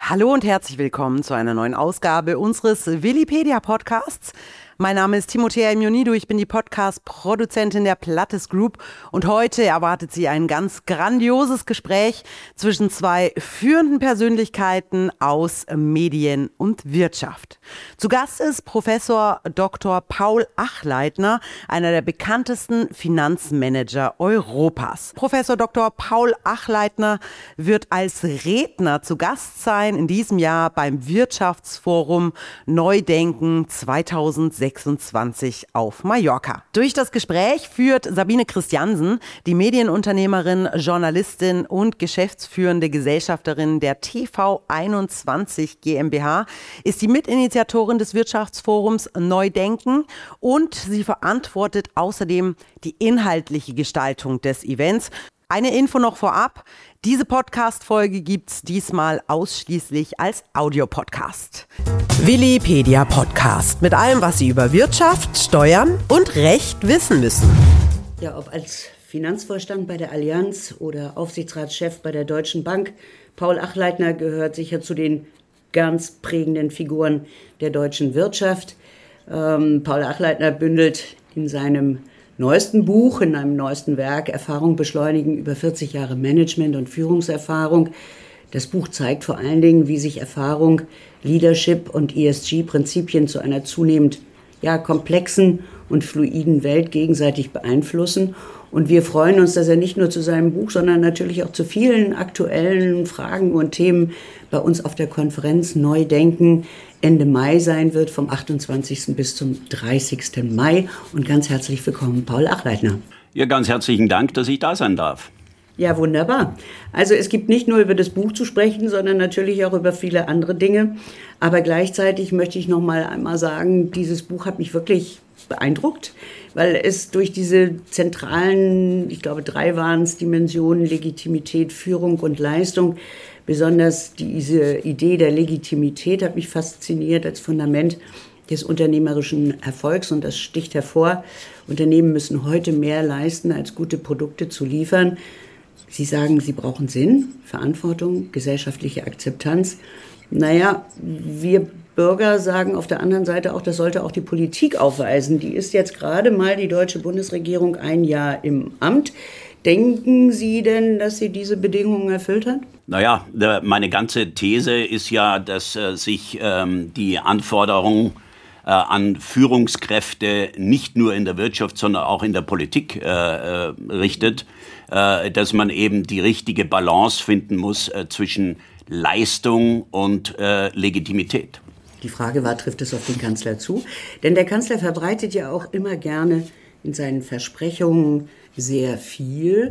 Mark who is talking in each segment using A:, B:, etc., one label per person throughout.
A: Hallo und herzlich willkommen zu einer neuen Ausgabe unseres Willipedia-Podcasts. Mein Name ist Timothea Imonido, ich bin die Podcast-Produzentin der Plattes Group und heute erwartet Sie ein ganz grandioses Gespräch zwischen zwei führenden Persönlichkeiten aus Medien und Wirtschaft. Zu Gast ist Professor Dr. Paul Achleitner, einer der bekanntesten Finanzmanager Europas. Professor Dr. Paul Achleitner wird als Redner zu Gast sein in diesem Jahr beim Wirtschaftsforum Neudenken 2026 auf Mallorca. Durch das Gespräch führt Sabine Christiansen, die Medienunternehmerin, Journalistin und geschäftsführende Gesellschafterin der TV21 GmbH, ist die Mitinitiatorin des Wirtschaftsforums Neudenken und sie verantwortet außerdem die inhaltliche Gestaltung des Events. Eine Info noch vorab. Diese Podcast-Folge gibt's diesmal ausschließlich als Audiopodcast. Willipedia Podcast mit allem, was Sie über Wirtschaft, Steuern und Recht wissen müssen.
B: Ja, ob als Finanzvorstand bei der Allianz oder Aufsichtsratschef bei der Deutschen Bank, Paul Achleitner gehört sicher zu den ganz prägenden Figuren der deutschen Wirtschaft. Paul Achleitner bündelt in seinem neuesten Buch, in einem neuesten Werk, Erfahrung beschleunigen, über 40 Jahre Management- und Führungserfahrung. Das Buch zeigt vor allen Dingen, wie sich Erfahrung, Leadership und ESG-Prinzipien zu einer zunehmend komplexen und fluiden Welt gegenseitig beeinflussen. Und wir freuen uns, dass er nicht nur zu seinem Buch, sondern natürlich auch zu vielen aktuellen Fragen und Themen bei uns auf der Konferenz Neudenken Ende Mai sein wird, vom 28. bis zum 30. Mai. Und ganz herzlich willkommen, Paul Achleitner.
C: Ja, ganz herzlichen Dank, dass ich da sein darf.
B: Ja, wunderbar. Also es gibt nicht nur über das Buch zu sprechen, sondern natürlich auch über viele andere Dinge. Aber gleichzeitig möchte ich noch mal einmal sagen, dieses Buch hat mich wirklich beeindruckt, weil es durch diese zentralen, ich glaube 3 waren es, Dimensionen Legitimität, Führung und Leistung, besonders diese Idee der Legitimität hat mich fasziniert als Fundament des unternehmerischen Erfolgs und das sticht hervor. Unternehmen müssen heute mehr leisten, als gute Produkte zu liefern. Sie sagen, sie brauchen Sinn, Verantwortung, gesellschaftliche Akzeptanz. Naja, wir Bürger sagen auf der anderen Seite auch, das sollte auch die Politik aufweisen. Die ist jetzt gerade mal die deutsche Bundesregierung ein Jahr im Amt. Denken Sie denn, dass sie diese Bedingungen erfüllt hat?
C: Naja, meine ganze These ist ja, dass sich die Anforderung an Führungskräfte nicht nur in der Wirtschaft, sondern auch in der Politik richtet, dass man eben die richtige Balance finden muss zwischen Leistung und Legitimität.
B: Die Frage war, trifft es auf den Kanzler zu? Denn der Kanzler verbreitet ja auch immer gerne in seinen Versprechungen sehr viel.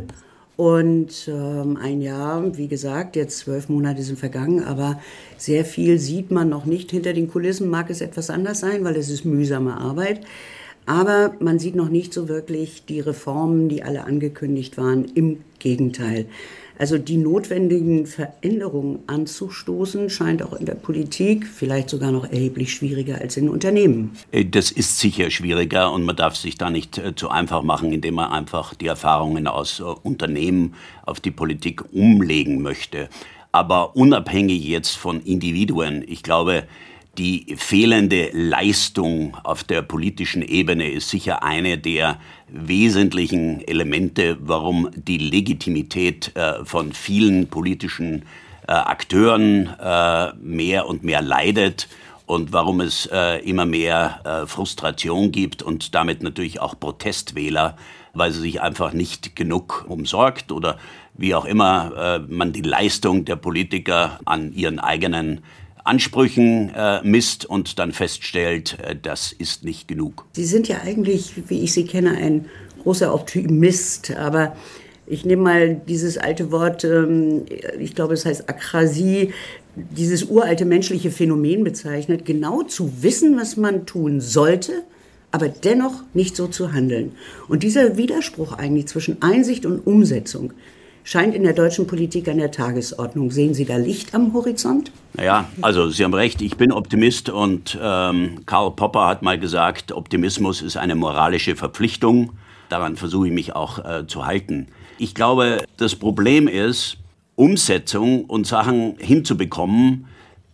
B: Und ein Jahr, wie gesagt, jetzt 12 Monate sind vergangen, aber sehr viel sieht man noch nicht. Hinter den Kulissen mag es etwas anders sein, weil es ist mühsame Arbeit. Aber man sieht noch nicht so wirklich die Reformen, die alle angekündigt waren. Im Gegenteil. Also die notwendigen Veränderungen anzustoßen, scheint auch in der Politik vielleicht sogar noch erheblich schwieriger als in Unternehmen.
C: Das ist sicher schwieriger und man darf sich da nicht zu einfach machen, indem man einfach die Erfahrungen aus Unternehmen auf die Politik umlegen möchte. Aber unabhängig jetzt von Individuen, ich glaube, die fehlende Leistung auf der politischen Ebene ist sicher eine der wesentlichen Elemente, warum die Legitimität von vielen politischen Akteuren mehr und mehr leidet und warum es immer mehr Frustration gibt und damit natürlich auch Protestwähler, weil sie sich einfach nicht genug umsorgt oder wie auch immer man die Leistung der Politiker an ihren eigenen Ansprüchen misst und dann feststellt, das ist nicht genug.
B: Sie sind ja eigentlich, wie ich Sie kenne, ein großer Optimist, aber ich nehme mal dieses alte Wort, ich glaube, es heißt Akrasie, dieses uralte menschliche Phänomen bezeichnet, genau zu wissen, was man tun sollte, aber dennoch nicht so zu handeln. Und dieser Widerspruch eigentlich zwischen Einsicht und Umsetzung scheint in der deutschen Politik an der Tagesordnung. Sehen Sie da Licht am Horizont?
C: Ja, also Sie haben recht, ich bin Optimist und Karl Popper hat mal gesagt, Optimismus ist eine moralische Verpflichtung. Daran versuche ich mich auch zu halten. Ich glaube, das Problem ist, Umsetzung und Sachen hinzubekommen,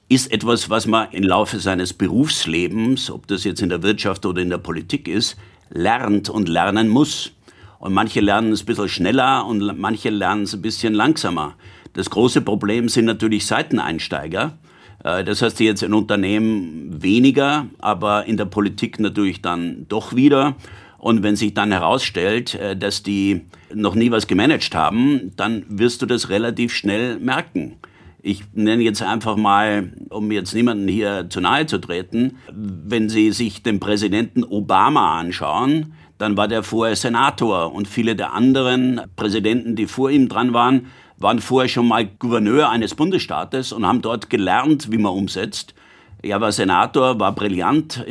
C: ist etwas, was man im Laufe seines Berufslebens, ob das jetzt in der Wirtschaft oder in der Politik ist, lernt und lernen muss. Und manche lernen es ein bisschen schneller und manche lernen es ein bisschen langsamer. Das große Problem sind natürlich Seiteneinsteiger. Das heißt jetzt in Unternehmen weniger, aber in der Politik natürlich dann doch wieder. Und wenn sich dann herausstellt, dass die noch nie was gemanagt haben, dann wirst du das relativ schnell merken. Ich nenne jetzt einfach mal, um jetzt niemanden hier zu nahe zu treten, wenn Sie sich den Präsidenten Obama anschauen, dann war der vorher Senator und viele der anderen Präsidenten, die vor ihm dran waren, waren vorher schon mal Gouverneur eines Bundesstaates und haben dort gelernt, wie man umsetzt. Er war Senator, war brillant,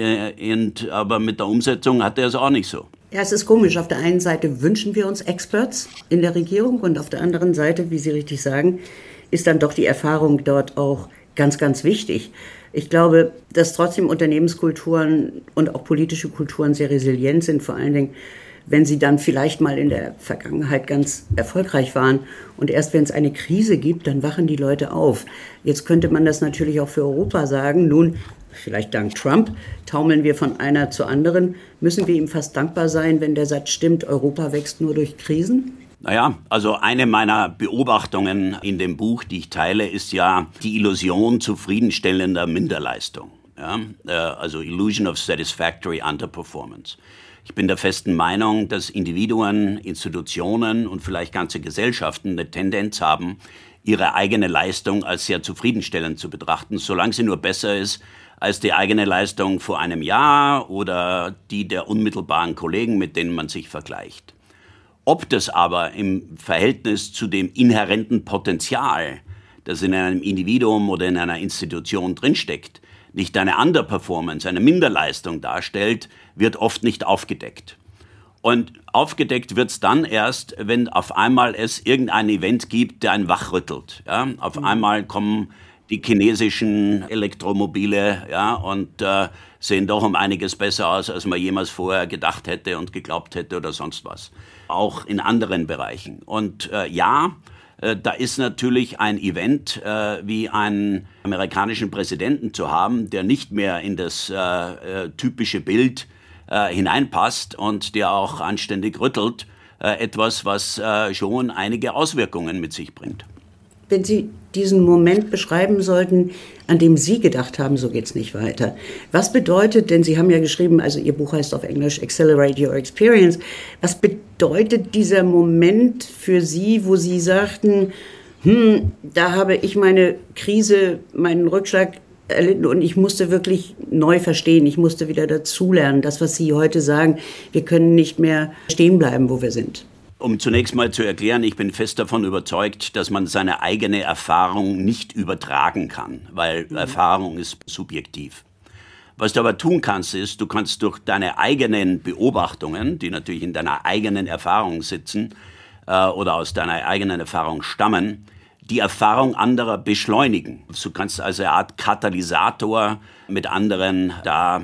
C: aber mit der Umsetzung hatte er es auch nicht so.
B: Ja, es ist komisch. Auf der einen Seite wünschen wir uns Experts in der Regierung und auf der anderen Seite, wie Sie richtig sagen, ist dann doch die Erfahrung dort auch ganz, ganz wichtig. Ich glaube, dass trotzdem Unternehmenskulturen und auch politische Kulturen sehr resilient sind, vor allen Dingen, wenn sie dann vielleicht mal in der Vergangenheit ganz erfolgreich waren. Und erst wenn es eine Krise gibt, dann wachen die Leute auf. Jetzt könnte man das natürlich auch für Europa sagen. Nun, vielleicht dank Trump, taumeln wir von einer zur anderen. Müssen wir ihm fast dankbar sein, wenn der Satz stimmt, Europa wächst nur durch Krisen?
C: Naja, also eine meiner Beobachtungen in dem Buch, die ich teile, ist ja die Illusion zufriedenstellender Minderleistung. Ja? Also Illusion of Satisfactory Underperformance. Ich bin der festen Meinung, dass Individuen, Institutionen und vielleicht ganze Gesellschaften eine Tendenz haben, ihre eigene Leistung als sehr zufriedenstellend zu betrachten, solange sie nur besser ist als die eigene Leistung vor einem Jahr oder die der unmittelbaren Kollegen, mit denen man sich vergleicht. Ob das aber im Verhältnis zu dem inhärenten Potenzial, das in einem Individuum oder in einer Institution drinsteckt, nicht eine Underperformance, eine Minderleistung darstellt, wird oft nicht aufgedeckt. Und aufgedeckt wird es dann erst, wenn auf einmal es irgendein Event gibt, der einen wachrüttelt. Ja? Auf einmal kommen die chinesischen Elektromobile, ja, und sehen doch um einiges besser aus, als man jemals vorher gedacht hätte und geglaubt hätte oder sonst was. Auch in anderen Bereichen. Und da ist natürlich ein Event wie einen amerikanischen Präsidenten zu haben, der nicht mehr in das typische Bild hineinpasst und der auch anständig rüttelt, etwas, was schon einige Auswirkungen mit sich bringt.
B: Wenn Sie diesen Moment beschreiben sollten, an dem Sie gedacht haben, so geht's nicht weiter. Was bedeutet, denn Sie haben ja geschrieben, also Ihr Buch heißt auf Englisch Accelerate Your Experience, was bedeutet dieser Moment für Sie, wo Sie sagten, da habe ich meine Krise, meinen Rückschlag erlitten und ich musste wirklich neu verstehen, ich musste wieder dazulernen, das, was Sie heute sagen, wir können nicht mehr stehen bleiben, wo wir sind.
C: Um zunächst mal zu erklären, ich bin fest davon überzeugt, dass man seine eigene Erfahrung nicht übertragen kann, weil Erfahrung ist subjektiv. Was du aber tun kannst, ist, du kannst durch deine eigenen Beobachtungen, die natürlich in deiner eigenen Erfahrung sitzen oder aus deiner eigenen Erfahrung stammen, die Erfahrung anderer beschleunigen. Du kannst also eine Art Katalysator mit anderen da,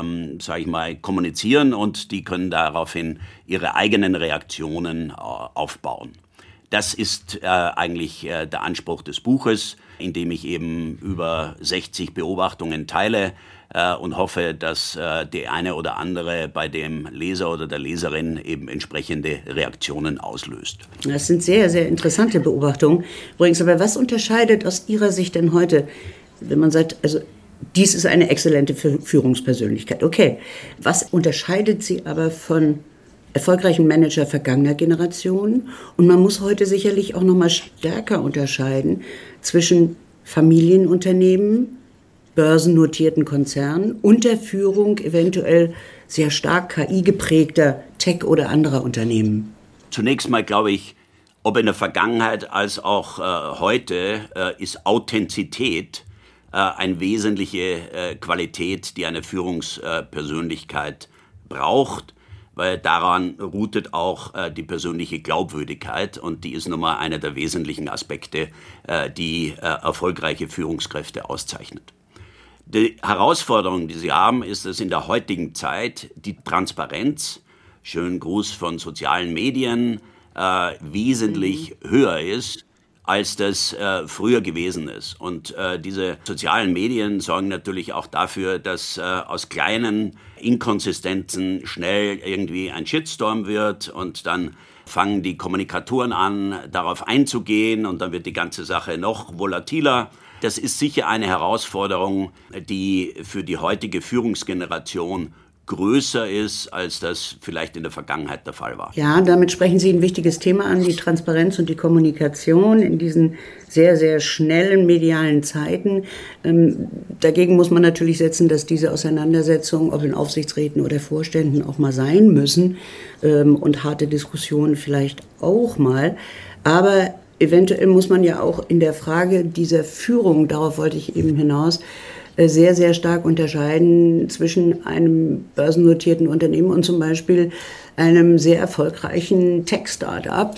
C: kommunizieren und die können daraufhin ihre eigenen Reaktionen aufbauen. Das ist eigentlich der Anspruch des Buches, in dem ich eben über 60 Beobachtungen teile und hoffe, dass die eine oder andere bei dem Leser oder der Leserin eben entsprechende Reaktionen auslöst.
B: Das sind sehr, sehr interessante Beobachtungen. Übrigens, aber was unterscheidet aus Ihrer Sicht denn heute, wenn man sagt, also dies ist eine exzellente Führungspersönlichkeit? Okay, was unterscheidet Sie aber von erfolgreichen Manager vergangener Generationen? Und man muss heute sicherlich auch noch mal stärker unterscheiden zwischen Familienunternehmen, börsennotierten Konzernen und der Führung eventuell sehr stark KI-geprägter Tech- oder anderer Unternehmen.
C: Zunächst mal glaube ich, ob in der Vergangenheit als auch heute ist Authentizität eine wesentliche Qualität, die eine Führungspersönlichkeit braucht, weil daran ruhtet auch die persönliche Glaubwürdigkeit und die ist nun mal einer der wesentlichen Aspekte, die erfolgreiche Führungskräfte auszeichnet. Die Herausforderung, die Sie haben, ist, dass in der heutigen Zeit die Transparenz, schönen Gruß von sozialen Medien, wesentlich höher ist als das früher gewesen ist. Und diese sozialen Medien sorgen natürlich auch dafür, dass aus kleinen Inkonsistenzen schnell irgendwie ein Shitstorm wird und dann fangen die Kommunikatoren an, darauf einzugehen und dann wird die ganze Sache noch volatiler. Das ist sicher eine Herausforderung, die für die heutige Führungsgeneration größer ist, als das vielleicht in der Vergangenheit der Fall war.
B: Ja, damit sprechen Sie ein wichtiges Thema an, die Transparenz und die Kommunikation in diesen sehr, sehr schnellen medialen Zeiten. Dagegen muss man natürlich setzen, dass diese Auseinandersetzungen, ob in Aufsichtsräten oder Vorständen, auch mal sein müssen und harte Diskussionen vielleicht auch mal. Aber eventuell muss man ja auch in der Frage dieser Führung, darauf wollte ich eben hinaus, sehr, sehr stark unterscheiden zwischen einem börsennotierten Unternehmen und zum Beispiel einem sehr erfolgreichen Tech-Startup,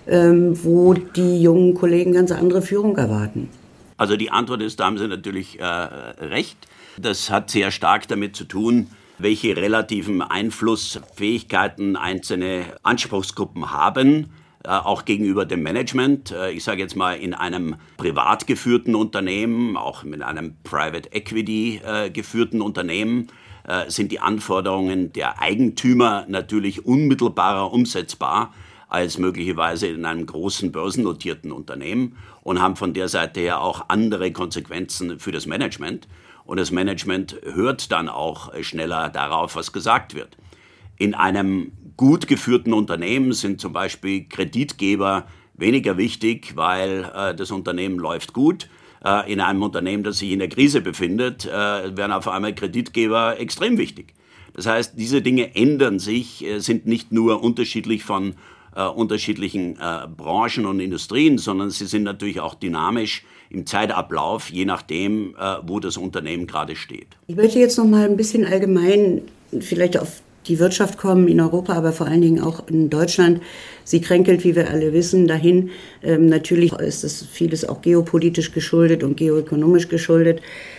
B: wo die jungen Kollegen ganz andere Führung erwarten.
C: Also die Antwort ist, da haben Sie natürlich recht. Das hat sehr stark damit zu tun, welche relativen Einflussfähigkeiten einzelne Anspruchsgruppen haben, auch gegenüber dem Management. Ich sage jetzt mal, in einem privat geführten Unternehmen, auch mit einem Private Equity geführten Unternehmen, sind die Anforderungen der Eigentümer natürlich unmittelbarer umsetzbar als möglicherweise in einem großen börsennotierten Unternehmen und haben von der Seite her auch andere Konsequenzen für das Management. Und das Management hört dann auch schneller darauf, was gesagt wird. In einem gut geführten Unternehmen sind zum Beispiel Kreditgeber weniger wichtig, weil das Unternehmen läuft gut. In einem Unternehmen, das sich in der Krise befindet, werden auf einmal Kreditgeber extrem wichtig. Das heißt, diese Dinge ändern sich, sind nicht nur unterschiedlich von unterschiedlichen Branchen und Industrien, sondern sie sind natürlich auch dynamisch im Zeitablauf, je nachdem, wo das Unternehmen gerade steht.
B: Ich möchte jetzt noch mal ein bisschen allgemein vielleicht auf die Wirtschaft kommen in Europa, aber vor allen Dingen auch in Deutschland. Sie kränkelt, wie wir alle wissen, dahin. Natürlich ist das vieles auch geopolitisch geschuldet und geoökonomisch geschuldet.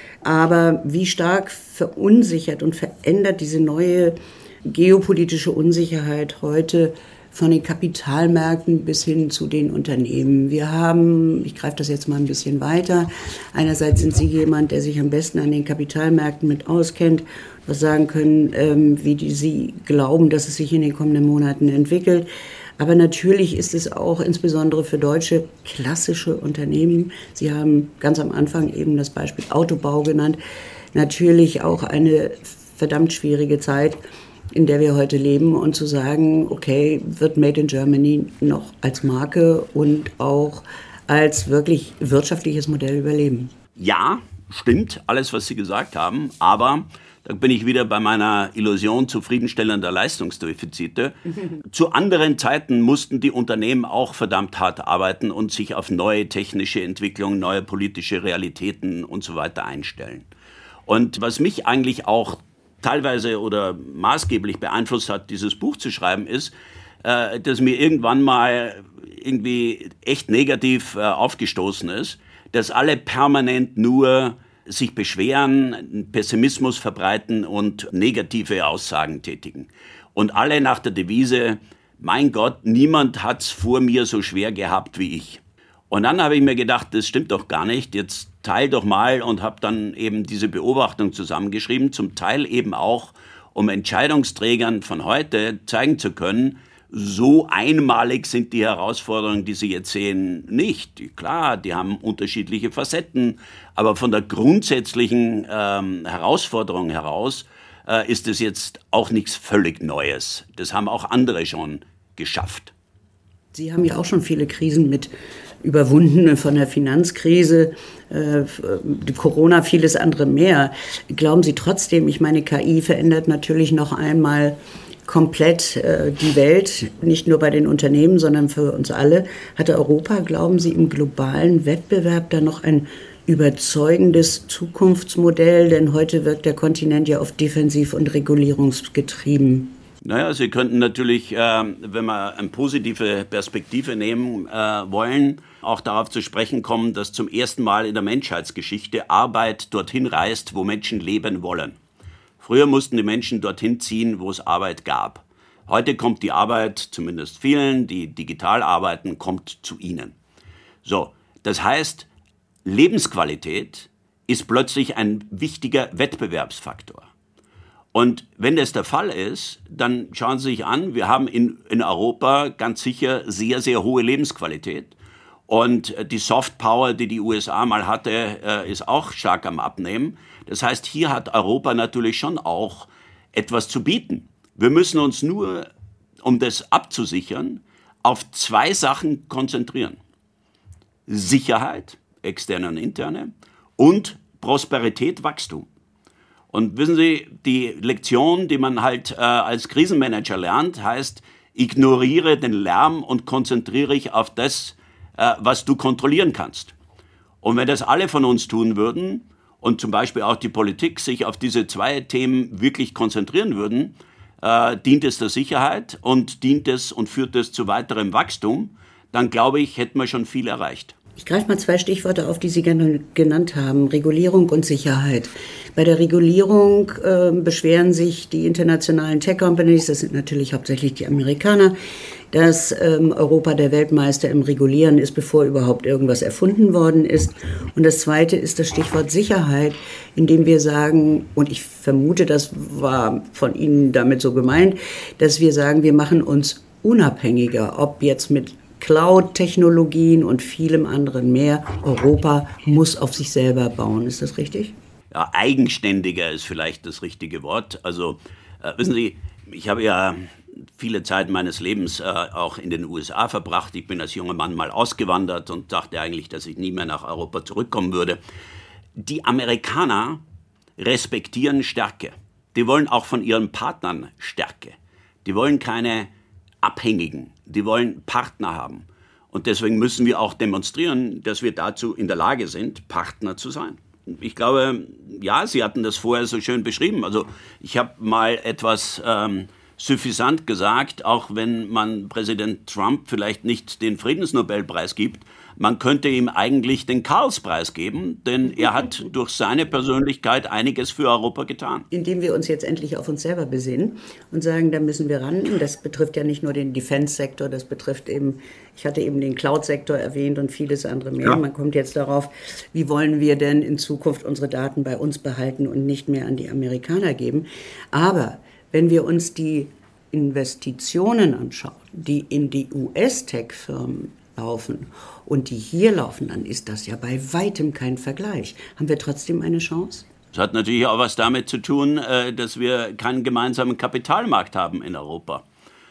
B: Aber wie stark verunsichert und verändert diese neue geopolitische Unsicherheit heute von den Kapitalmärkten bis hin zu den Unternehmen. Wir haben, ich greife das jetzt mal ein bisschen weiter, einerseits sind Sie jemand, der sich am besten an den Kapitalmärkten mit auskennt, was sagen können, Sie glauben, dass es sich in den kommenden Monaten entwickelt. Aber natürlich ist es auch insbesondere für deutsche klassische Unternehmen, Sie haben ganz am Anfang eben das Beispiel Autobau genannt, natürlich auch eine verdammt schwierige Zeit, in der wir heute leben, und zu sagen, okay, wird Made in Germany noch als Marke und auch als wirklich wirtschaftliches Modell überleben?
C: Ja, stimmt, alles, was Sie gesagt haben, aber da bin ich wieder bei meiner Illusion zufriedenstellender Leistungsdefizite. Zu anderen Zeiten mussten die Unternehmen auch verdammt hart arbeiten und sich auf neue technische Entwicklungen, neue politische Realitäten und so weiter einstellen. Und was mich eigentlich auch teilweise oder maßgeblich beeinflusst hat, dieses Buch zu schreiben, ist, dass mir irgendwann mal irgendwie echt negativ aufgestoßen ist, dass alle permanent nur sich beschweren, Pessimismus verbreiten und negative Aussagen tätigen. Und alle nach der Devise, mein Gott, niemand hat's vor mir so schwer gehabt wie ich. Und dann habe ich mir gedacht, das stimmt doch gar nicht, jetzt teil doch mal, und habe dann eben diese Beobachtung zusammengeschrieben, zum Teil eben auch, um Entscheidungsträgern von heute zeigen zu können, so einmalig sind die Herausforderungen, die sie jetzt sehen, nicht. Klar, die haben unterschiedliche Facetten, aber von der grundsätzlichen Herausforderung heraus ist es jetzt auch nichts völlig Neues. Das haben auch andere schon geschafft.
B: Sie haben ja auch schon viele Krisen mit überwunden, von der Finanzkrise, Corona, vieles andere mehr. Glauben Sie trotzdem, ich meine, KI verändert natürlich noch einmal komplett die Welt, nicht nur bei den Unternehmen, sondern für uns alle. Hatte Europa, glauben Sie, im globalen Wettbewerb da noch ein überzeugendes Zukunftsmodell? Denn heute wirkt der Kontinent ja oft defensiv und regulierungsgetrieben.
C: Naja, Sie könnten natürlich, wenn wir eine positive Perspektive nehmen wollen, auch darauf zu sprechen kommen, dass zum ersten Mal in der Menschheitsgeschichte Arbeit dorthin reist, wo Menschen leben wollen. Früher mussten die Menschen dorthin ziehen, wo es Arbeit gab. Heute kommt die Arbeit, zumindest vielen, die digital arbeiten, kommt zu ihnen. So, Das heißt, Lebensqualität ist plötzlich ein wichtiger Wettbewerbsfaktor. Und wenn das der Fall ist, dann schauen Sie sich an, wir haben in Europa ganz sicher sehr, sehr hohe Lebensqualität. Und die Softpower, die die USA mal hatte, ist auch stark am Abnehmen. Das heißt, hier hat Europa natürlich schon auch etwas zu bieten. Wir müssen uns nur, um das abzusichern, auf 2 Sachen konzentrieren. Sicherheit, externe und interne, und Prosperität, Wachstum. Und wissen Sie, die Lektion, die man halt als Krisenmanager lernt, heißt, ignoriere den Lärm und konzentriere dich auf das, was du kontrollieren kannst. Und wenn das alle von uns tun würden und zum Beispiel auch die Politik sich auf diese 2 Themen wirklich konzentrieren würden, dient es der Sicherheit und dient es und führt es zu weiterem Wachstum, dann glaube ich, hätten wir schon viel erreicht.
B: Ich greife mal 2 Stichworte auf, die Sie gerne genannt haben, Regulierung und Sicherheit. Bei der Regulierung beschweren sich die internationalen Tech-Companies, das sind natürlich hauptsächlich die Amerikaner, dass Europa der Weltmeister im Regulieren ist, bevor überhaupt irgendwas erfunden worden ist. Und das Zweite ist das Stichwort Sicherheit, indem wir sagen, und ich vermute, das war von Ihnen damit so gemeint, dass wir sagen, wir machen uns unabhängiger, ob jetzt mit Cloud-Technologien und vielem anderen mehr. Europa muss auf sich selber bauen. Ist das richtig?
C: Ja, eigenständiger ist vielleicht das richtige Wort. Also, wissen Sie, ich habe ja viele Zeit meines Lebens auch in den USA verbracht. Ich bin als junger Mann mal ausgewandert und dachte eigentlich, dass ich nie mehr nach Europa zurückkommen würde. Die Amerikaner respektieren Stärke. Die wollen auch von ihren Partnern Stärke. Die wollen keine Abhängigen. Die wollen Partner haben. Und deswegen müssen wir auch demonstrieren, dass wir dazu in der Lage sind, Partner zu sein. Ich glaube, ja, Sie hatten das vorher so schön beschrieben. Also ich habe mal etwas suffisant gesagt, auch wenn man Präsident Trump vielleicht nicht den Friedensnobelpreis gibt, man könnte ihm eigentlich den Karlspreis geben, denn er hat durch seine Persönlichkeit einiges für Europa getan.
B: Indem wir uns jetzt endlich auf uns selber besinnen und sagen, da müssen wir ran. Und das betrifft ja nicht nur den Defense-Sektor, das betrifft eben, ich hatte eben den Cloud-Sektor erwähnt und vieles andere mehr. Ja. Man kommt jetzt darauf, wie wollen wir denn in Zukunft unsere Daten bei uns behalten und nicht mehr an die Amerikaner geben. Aber wenn wir uns die Investitionen anschauen, die in die US-Tech-Firmen laufen und die hier laufen, dann ist das ja bei weitem kein Vergleich. Haben wir trotzdem eine Chance?
C: Das hat natürlich auch was damit zu tun, dass wir keinen gemeinsamen Kapitalmarkt haben in Europa.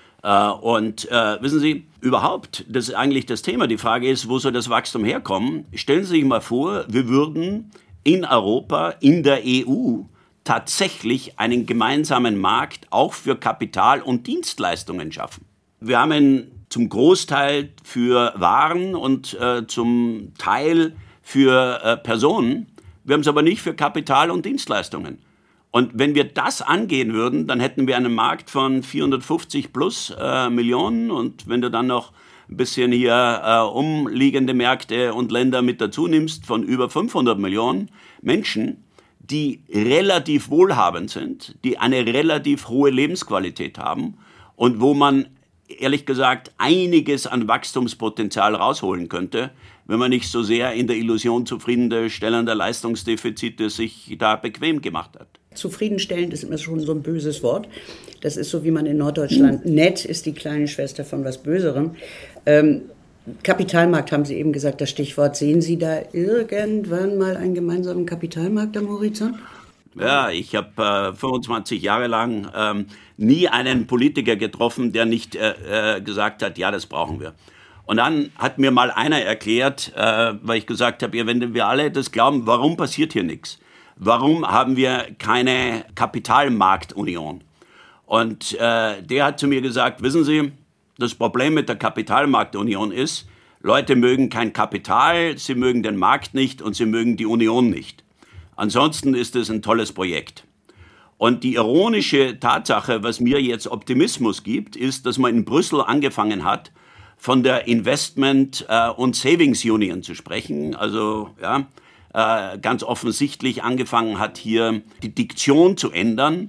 C: Wissen Sie, überhaupt, das ist eigentlich das Thema. Die Frage ist, wo soll das Wachstum herkommen? Stellen Sie sich mal vor, wir würden in Europa, in der EU, tatsächlich einen gemeinsamen Markt auch für Kapital und Dienstleistungen schaffen. Wir haben ihn zum Großteil für Waren und zum Teil für Personen. Wir haben es aber nicht für Kapital und Dienstleistungen. Und wenn wir das angehen würden, dann hätten wir einen Markt von 450 plus Millionen. Und wenn du dann noch ein bisschen hier umliegende Märkte und Länder mit dazu nimmst, von über 500 Millionen Menschen, die relativ wohlhabend sind, die eine relativ hohe Lebensqualität haben und wo man ehrlich gesagt einiges an Wachstumspotenzial rausholen könnte, wenn man nicht so sehr in der Illusion zufriedenstellender Leistungsdefizite sich da bequem gemacht hat.
B: Zufriedenstellend ist immer schon so ein böses Wort. Das ist so, wie man in Norddeutschland nett ist, die kleine Schwester von was Böserem. Kapitalmarkt haben Sie eben gesagt, das Stichwort. Sehen Sie da irgendwann mal einen gemeinsamen Kapitalmarkt am Horizont?
C: Ja, ich habe 25 Jahre lang nie einen Politiker getroffen, der nicht gesagt hat, ja, das brauchen wir. Und dann hat mir mal einer erklärt, weil ich gesagt habe, ja, wenn wir alle das glauben, warum passiert hier nichts? Warum haben wir keine Kapitalmarktunion? Und der hat zu mir gesagt, wissen Sie, das Problem mit der Kapitalmarktunion ist, Leute mögen kein Kapital, sie mögen den Markt nicht und sie mögen die Union nicht. Ansonsten ist es ein tolles Projekt. Und die ironische Tatsache, was mir jetzt Optimismus gibt, ist, dass man in Brüssel angefangen hat, von der Investment- und Savings Union zu sprechen. Also ja, ganz offensichtlich angefangen hat, hier die Diktion zu ändern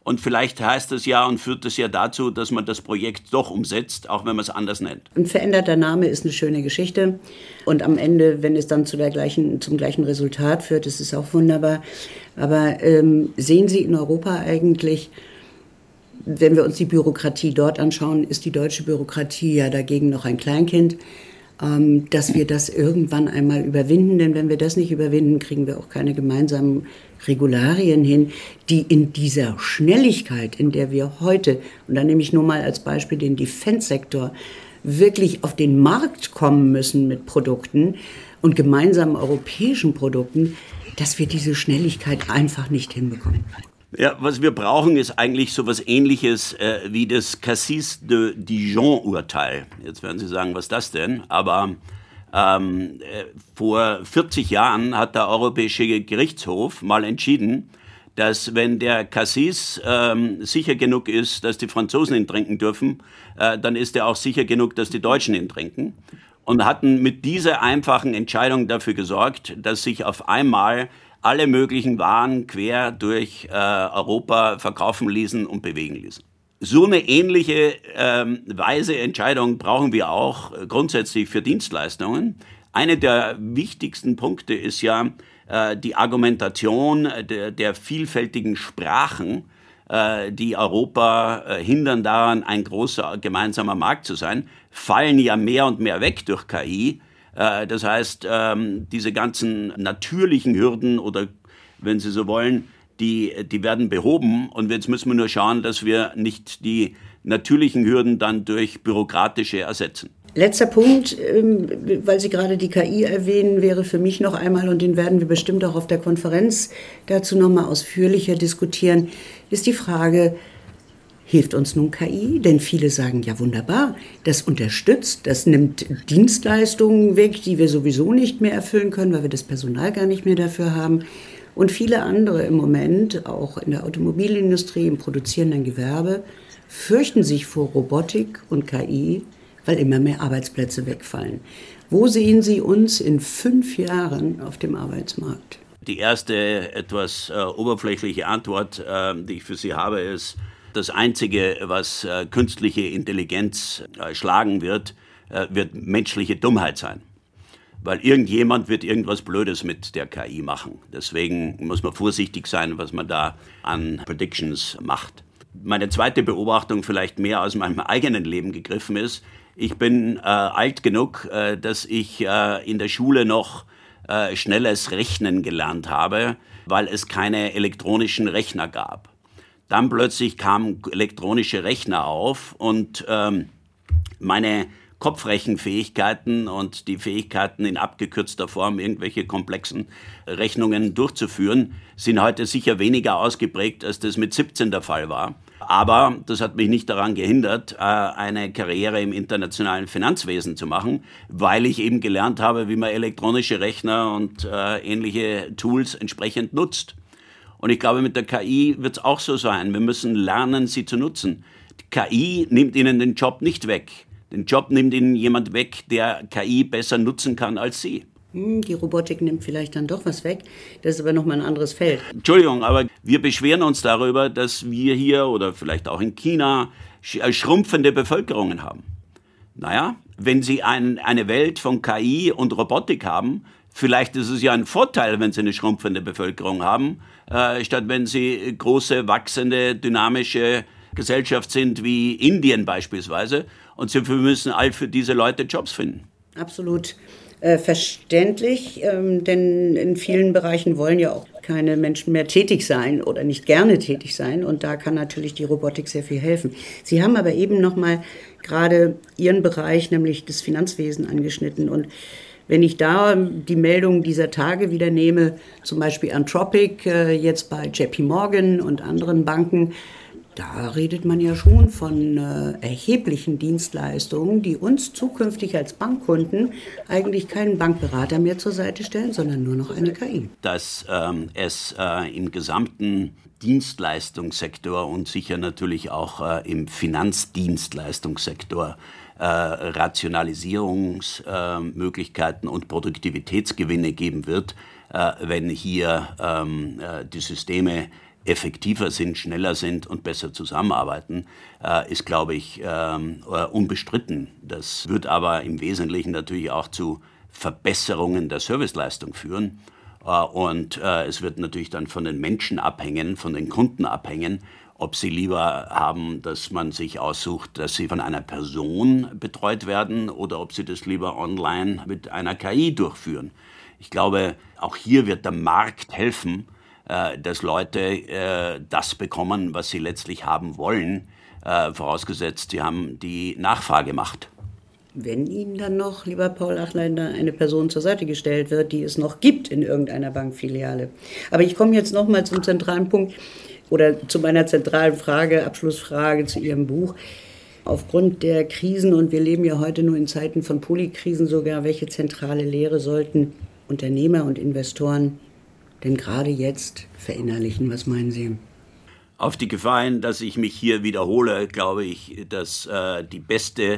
C: Und vielleicht heißt das ja und führt das ja dazu, dass man das Projekt doch umsetzt, auch wenn man es anders nennt.
B: Ein veränderter Name ist eine schöne Geschichte. Und am Ende, wenn es dann zum gleichen Resultat führt, ist es auch wunderbar. Aber sehen Sie in Europa eigentlich, wenn wir uns die Bürokratie dort anschauen, ist die deutsche Bürokratie ja dagegen noch ein Kleinkind, dass wir das irgendwann einmal überwinden. Denn wenn wir das nicht überwinden, kriegen wir auch keine gemeinsamen Regularien hin, die in dieser Schnelligkeit, in der wir heute, und dann nehme ich nur mal als Beispiel den Defense-Sektor, wirklich auf den Markt kommen müssen mit Produkten und gemeinsamen europäischen Produkten, dass wir diese Schnelligkeit einfach nicht hinbekommen.
C: Ja, was wir brauchen, ist eigentlich so etwas Ähnliches wie das Cassis de Dijon-Urteil. Jetzt werden Sie sagen, was ist das denn? Aber vor 40 Jahren hat der Europäische Gerichtshof mal entschieden, dass wenn der Cassis sicher genug ist, dass die Franzosen ihn trinken dürfen, dann ist er auch sicher genug, dass die Deutschen ihn trinken. Und hatten mit dieser einfachen Entscheidung dafür gesorgt, dass sich auf einmal alle möglichen Waren quer durch Europa verkaufen ließen und bewegen ließen. So eine ähnliche weise Entscheidung brauchen wir auch grundsätzlich für Dienstleistungen. Eine der wichtigsten Punkte ist ja die Argumentation der vielfältigen Sprachen, die Europa hindern daran, ein großer gemeinsamer Markt zu sein, fallen ja mehr und mehr weg durch KI. Das heißt, diese ganzen natürlichen Hürden oder, wenn Sie so wollen, die werden behoben. Und jetzt müssen wir nur schauen, dass wir nicht die natürlichen Hürden dann durch bürokratische ersetzen.
B: Letzter Punkt, weil Sie gerade die KI erwähnen, wäre für mich noch einmal, und den werden wir bestimmt auch auf der Konferenz dazu noch mal ausführlicher diskutieren, ist die Frage, hilft uns nun KI? Denn viele sagen, ja wunderbar, das unterstützt, das nimmt Dienstleistungen weg, die wir sowieso nicht mehr erfüllen können, weil wir das Personal gar nicht mehr dafür haben. Und viele andere im Moment, auch in der Automobilindustrie, im produzierenden Gewerbe, fürchten sich vor Robotik und KI, weil immer mehr Arbeitsplätze wegfallen. Wo sehen Sie uns in 5 Jahren auf dem Arbeitsmarkt?
C: Die erste etwas oberflächliche Antwort, die ich für Sie habe, ist, das Einzige, was künstliche Intelligenz schlagen wird menschliche Dummheit sein. Weil irgendjemand wird irgendwas Blödes mit der KI machen. Deswegen muss man vorsichtig sein, was man da an Predictions macht. Meine zweite Beobachtung, vielleicht mehr aus meinem eigenen Leben gegriffen ist, ich bin alt genug, dass ich in der Schule noch schnelles Rechnen gelernt habe, weil es keine elektronischen Rechner gab. Dann plötzlich kamen elektronische Rechner auf und meine Kopfrechenfähigkeiten und die Fähigkeiten in abgekürzter Form irgendwelche komplexen Rechnungen durchzuführen, sind heute sicher weniger ausgeprägt, als das mit 17 der Fall war. Aber das hat mich nicht daran gehindert, eine Karriere im internationalen Finanzwesen zu machen, weil ich eben gelernt habe, wie man elektronische Rechner und ähnliche Tools entsprechend nutzt. Und ich glaube, mit der KI wird es auch so sein. Wir müssen lernen, sie zu nutzen. Die KI nimmt Ihnen den Job nicht weg. Den Job nimmt Ihnen jemand weg, der KI besser nutzen kann als Sie.
B: Die Robotik nimmt vielleicht dann doch was weg. Das ist aber nochmal ein anderes Feld.
C: Entschuldigung, aber wir beschweren uns darüber, dass wir hier oder vielleicht auch in China schrumpfende Bevölkerungen haben. Naja, wenn Sie eine Welt von KI und Robotik haben, vielleicht ist es ja ein Vorteil, wenn Sie eine schrumpfende Bevölkerung haben, statt wenn Sie große, wachsende, dynamische Gesellschaft sind wie Indien beispielsweise. Und wir müssen all für diese Leute Jobs finden.
B: Absolut verständlich, denn in vielen Bereichen wollen ja auch keine Menschen mehr tätig sein oder nicht gerne tätig sein. Und da kann natürlich die Robotik sehr viel helfen. Sie haben aber eben noch mal gerade Ihren Bereich, nämlich das Finanzwesen, angeschnitten. Und wenn ich da die Meldungen dieser Tage wieder nehme, zum Beispiel Anthropic, jetzt bei JP Morgan und anderen Banken, da redet man ja schon von erheblichen Dienstleistungen, die uns zukünftig als Bankkunden eigentlich keinen Bankberater mehr zur Seite stellen, sondern nur noch eine KI.
C: Dass es im gesamten Dienstleistungssektor und sicher natürlich auch im Finanzdienstleistungssektor Rationalisierungsmöglichkeiten und Produktivitätsgewinne geben wird, wenn hier die Systeme effektiver sind, schneller sind und besser zusammenarbeiten, ist, glaube ich, unbestritten. Das wird aber im Wesentlichen natürlich auch zu Verbesserungen der Serviceleistung führen. Und es wird natürlich dann von den Menschen abhängen, von den Kunden abhängen, ob sie lieber haben, dass man sich aussucht, dass sie von einer Person betreut werden oder ob sie das lieber online mit einer KI durchführen. Ich glaube, auch hier wird der Markt helfen, dass Leute das bekommen, was sie letztlich haben wollen, vorausgesetzt, sie haben die Nachfragemacht.
B: Wenn Ihnen dann noch, lieber Paul Achleitner, eine Person zur Seite gestellt wird, die es noch gibt in irgendeiner Bankfiliale. Aber ich komme jetzt noch mal zum zentralen Punkt oder zu meiner zentralen Frage, Abschlussfrage zu Ihrem Buch. Aufgrund der Krisen, und wir leben ja heute nur in Zeiten von Polykrisen sogar, welche zentrale Lehre sollten Unternehmer und Investoren denn gerade jetzt verinnerlichen? Was meinen Sie?
C: Auf die Gefahr hin, dass ich mich hier wiederhole, glaube ich, dass der beste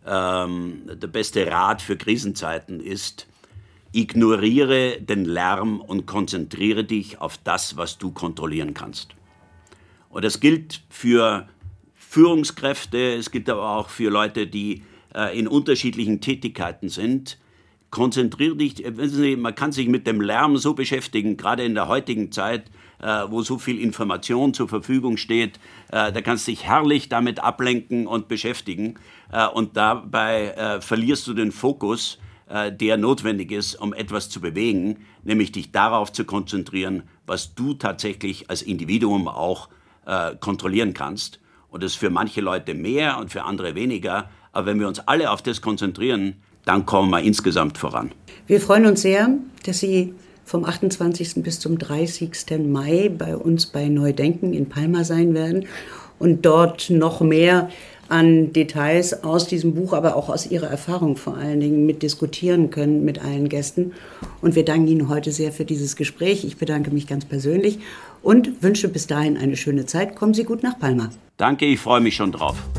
C: Rat für Krisenzeiten ist: Ignoriere den Lärm und konzentriere dich auf das, was du kontrollieren kannst. Und das gilt für Führungskräfte, es gilt aber auch für Leute, die in unterschiedlichen Tätigkeiten sind. Konzentriere dich, wissen Sie, man kann sich mit dem Lärm so beschäftigen, gerade in der heutigen Zeit, wo so viel Information zur Verfügung steht, da kannst du dich herrlich damit ablenken und beschäftigen und dabei verlierst du den Fokus, der notwendig ist, um etwas zu bewegen, nämlich dich darauf zu konzentrieren, was du tatsächlich als Individuum auch kontrollieren kannst. Und das ist für manche Leute mehr und für andere weniger, aber wenn wir uns alle auf das konzentrieren, dann kommen wir insgesamt voran.
B: Wir freuen uns sehr, dass Sie vom 28. bis zum 30. Mai bei uns bei Neudenken in Palma sein werden und dort noch mehr an Details aus diesem Buch, aber auch aus Ihrer Erfahrung vor allen Dingen mit diskutieren können mit allen Gästen. Und wir danken Ihnen heute sehr für dieses Gespräch. Ich bedanke mich ganz persönlich und wünsche bis dahin eine schöne Zeit. Kommen Sie gut nach Palma.
C: Danke, ich freue mich schon drauf.